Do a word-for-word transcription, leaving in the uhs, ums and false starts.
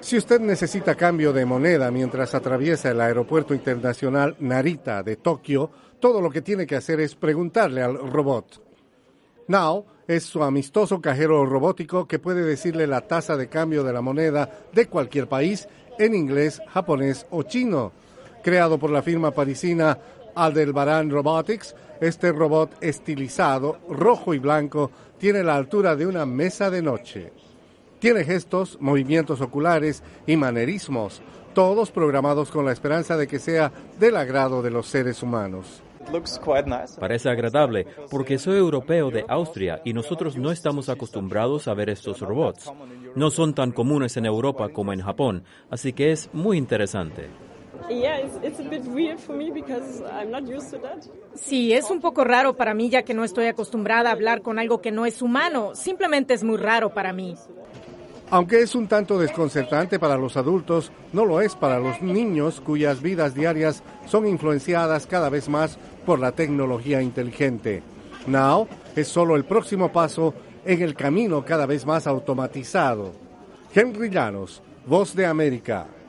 Si usted necesita cambio de moneda mientras atraviesa el aeropuerto internacional Narita de Tokio, todo lo que tiene que hacer es preguntarle al robot. Now es su amistoso cajero robótico que puede decirle la tasa de cambio de la moneda de cualquier país en inglés, japonés o chino. Creado por la firma parisina Aldebaran Robotics, este robot estilizado, rojo y blanco, tiene la altura de una mesa de noche. Tiene gestos, movimientos oculares y manerismos, todos programados con la esperanza de que sea del agrado de los seres humanos. Parece agradable, porque soy europeo de Austria y nosotros no estamos acostumbrados a ver estos robots. No son tan comunes en Europa como en Japón, así que es muy interesante. Sí, es un poco raro para mí, ya que no estoy acostumbrada a hablar con algo que no es humano. Simplemente es muy raro para mí. Aunque es un tanto desconcertante para los adultos, no lo es para los niños cuyas vidas diarias son influenciadas cada vez más por la tecnología inteligente. Now es solo el próximo paso en el camino cada vez más automatizado. Henry Llanos, Voz de América.